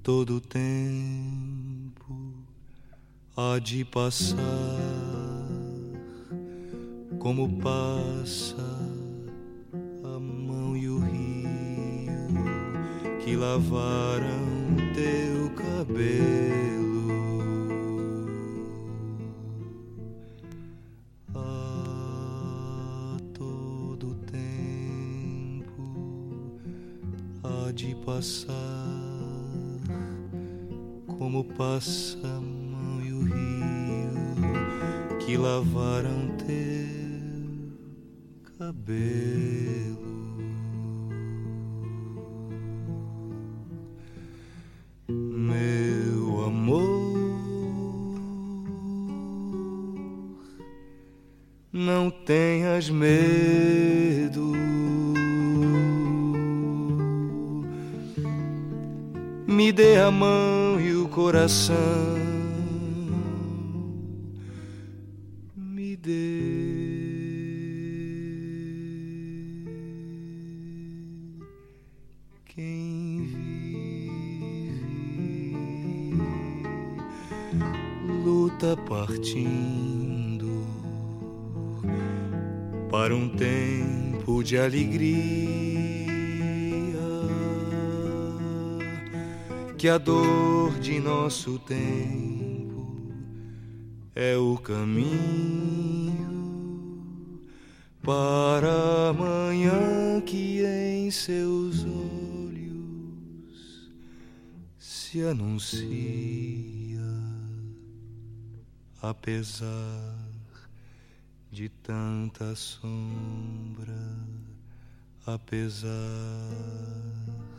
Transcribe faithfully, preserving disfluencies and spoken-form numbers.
Todo tempo há de passar, como passa a mão e o rio que lavaram teu cabelo. A todo tempo há de passar, como passa a mão e o rio que lavaram teu cabelo. Meu amor, não tenhas medo, me dê a mão e o coração, me dê. Quem vive luta partindo para um tempo de alegria, que a dor de nosso tempo é o caminho para amanhã que em seus olhos se anuncia, apesar de tanta sombra, apesar